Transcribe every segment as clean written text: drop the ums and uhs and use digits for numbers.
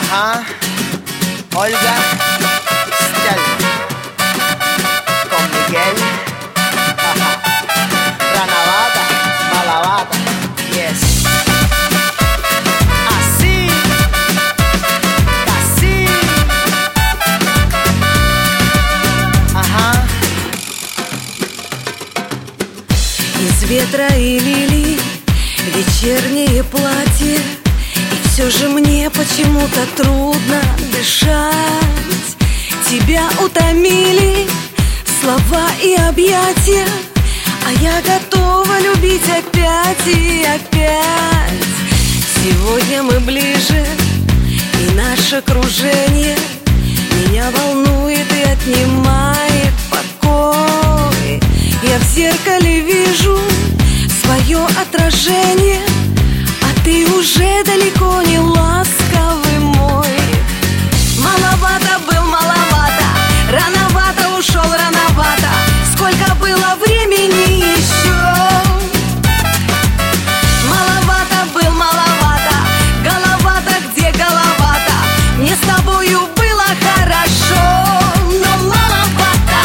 Ajá, Olga, Estel, con Miguel, ajá, Ranavata, Malavata, yes. Así, casi, ajá. Из ветра и лилий вечернее платье, и все же мне почему-то трудно дышать. Тебя утомили слова и объятия, а я готова любить опять и опять. Сегодня мы ближе, и наше окружение меня волнует и отнимает покой. Я в зеркале вижу свое отражение, а ты уже далеко не ласковый мой. Маловато был, маловато, рановато ушел, рановато. Сколько было времени еще? Маловато был, маловато, головато, где головато. Мне с тобою было хорошо, но маловато.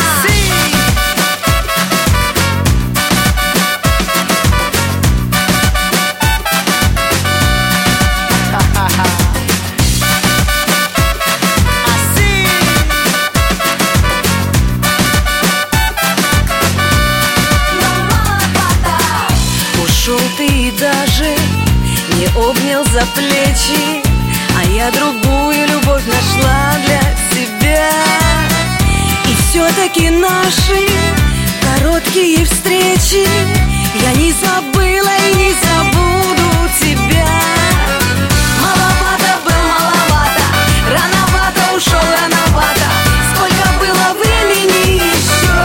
Ушел ты и даже не обнял за плечи, а я другую любовь нашла для себя. И все-таки наши короткие встречи я не забыла и не забуду тебя. Маловато был, маловато, рановато ушел, рановато. Сколько было времени еще?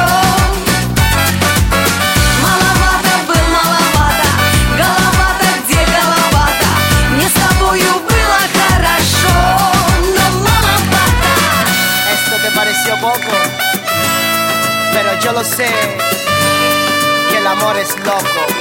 Маловато был, маловато, головато, где головато. Мне с тобою было хорошо, но маловато. Esto te pareció poco, pero yo lo sé, que el amor es loco.